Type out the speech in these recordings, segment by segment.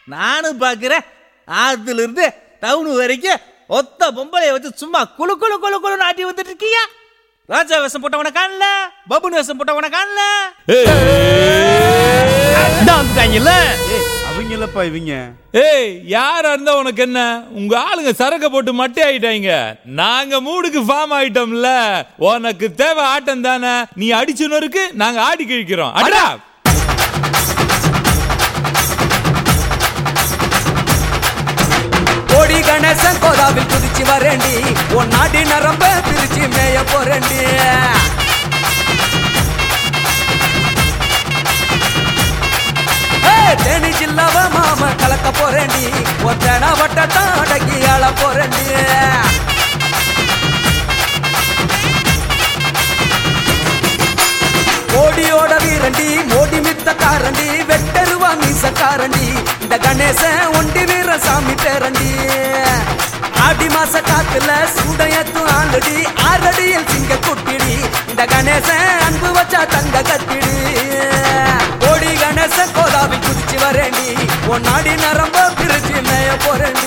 நானும் பாக்குறேன். ஆத்துல இருந்து டவுன் வரைக்கும் ஒத்த பொம்பளைய வச்சு சும்மா குழு குழு குழு குழு நாட்டி வந்துட்டு இருக்கியா? ராஜா வேஷம் போட்டவன காணல, பபுன் வேஷம் போட்டவன காணல. அவங்களப்பா இவங்க. ஏய், யாரா இருந்தா உனக்கு என்ன? உங்க ஆளுங்க சரக்க போட்டு மட்டை ஆயிட்டாங்க. நாங்க மூடுக்கு ஃபார்ம் ஆயிட்டோம்ல. உனக்கு தேவை ஆட்டம் தானே. நீ அடிச்சுனருக்கு நாங்க ஆடி கிழிக்கிறோம். அடடா, கோடி கணேசன் கோதாவில் குதிச்சு வரேண்டி, உன் நாடி நரம்ப பிரிச்சு மேய போறேண்டி. தேனி ஜில்லாவ மாம கலக்க போறேண்டி, உன் தேனா வட்டத்தான் அடக்கி ஆள போறேண்டி. கோடியோட வீரண்டி, மோடி மித்த காரண்டி, வெட்டருவா மீசக்காரண்டி. இந்த கணேசன் ஒண்டி வீர சாமி பேரண்டி. ஆடி மாச காத்துல சூடையத்தும் ஆளுடி, ஆறடியில் சிங்க குட்டிடி. இந்த கணேசன் அன்பு வச்சா தங்க கட்டிடி. கோடி கணேசன் கோதாவில் குதிச்சு வரேண்டி, உன் நாடி நரம்ப பிரிச்சு மேய போறேண்டி.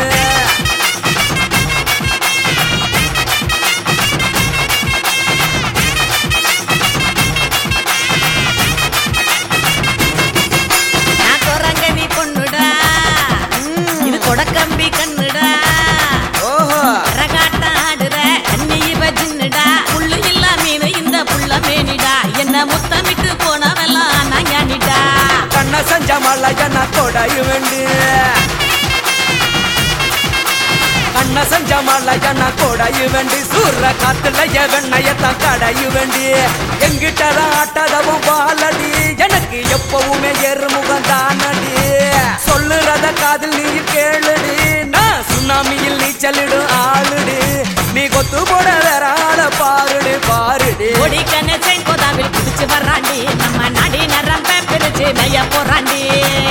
கொடக்கம்பி கண்ணுடா, ஓஹோ, ரகாட்ட ஆடுற அன்னி இவ ஜின்னுடா. புல்லு இல்லா மீனு இந்த புள்ள மேனிடா, என்ன முத்தமிட்டு போனவெல்லாம் நான் ஞானிடா. கண்ண செஞ்ச மலையன கொடையு வேண்டி, கண்ண செஞ்ச மலையன கொடையு வேண்டி. சூற காத்துல வெண்ணையத்தான் கடையு வேண்டி. எங்கிட்ட ஆட்டதவும் பாலடி, எனக்கு எப்பவுமே எருமுகம் தானடி. சொல்லுறத காதில் நீ கேளுடி, நான் சுனாமியில் நீச்சலிடும் ஆளுடி. நீ கொத்து போட வேற ஆள பாருடி பாருடி. கோடி கணேசன் கோதாவில் குதிச்சு வர்றாண்டி, நம்ம நாடி நரம்ப பிரிச்சு மேய போறாண்டி.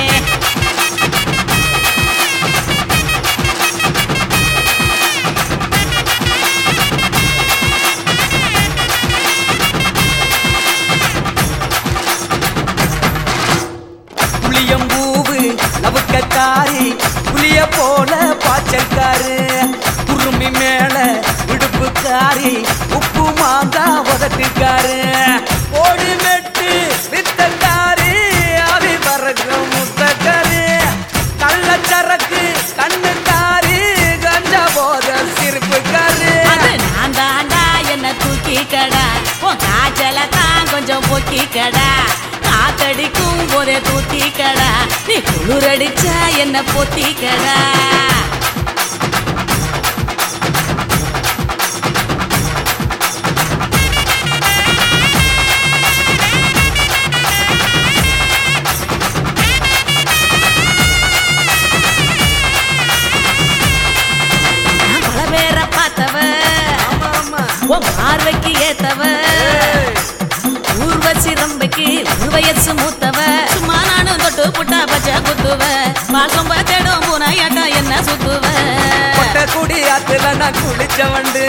புளியம்பூவு நவுக்கக்காரி, புளிய போல பாச்சல்காரு. குருமி மேல விடுப்புக்காரி, உப்பு மாந்தா உதட்டுக்காரு. ஓடி மெட்டு வித்தக்காரி, அவி பறக்கும் முத்தக்காரி. கள்ளச்சரக்கு கண்ணுக்காரி, கஞ்சா போத சிரிப்புக்காரி. அது நான் தாண்டா, என்ன தூக்கி கடா. உன் காய்ச்சல தான் கொஞ்சம் பொக்கி கடா. காத்தடிக்கும் போதே தூத்தி கடா, நீ குளிரடிச்சா என்ன பொத்தி கடா. நான் பல பேரை பார்த்தவ, உன் பார்வைக்கு ஏத்தவ. ஊர்வசி ரம்பைக்கு ஒரு வயசு மூத்தவ. சும்மா நானும் தொட்டு புட்டா பச்சை குத்துவ. பாசம் தேடும் பூனையாட்டா என்ன சுத்துவ. கொட்ட குடி ஆத்துல நான் குளிச்ச வண்டு,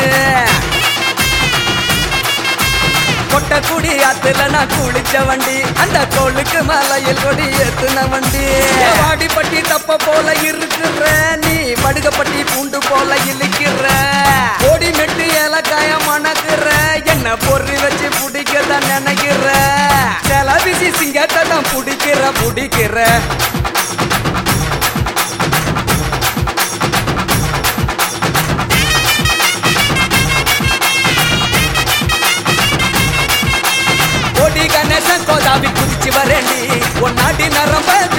கொட்ட குடி ஆத்துல நான் குளிச்ச வண்டி. அந்த கோளுக்கு மலையில் கொடி ஏத்துன வண்டி. வாடிப்பட்டி தப்ப போல இருக்கிற நீ, படுகப்பட்டி பூண்டு போல இழுக்கிற. ஓடி மெட்டு ஏலக்காய மணக்குற, என்ன பொறி வச்சு பிடிக்கதான் நினைக்கிற. சில விசி சிங்கத்தை தான் பிடிக்கிற பிடிக்கிற. கோடி கணேசன் கோதாவில் குதிச்சு வரேண்டி, உன் நாடி நரம்ப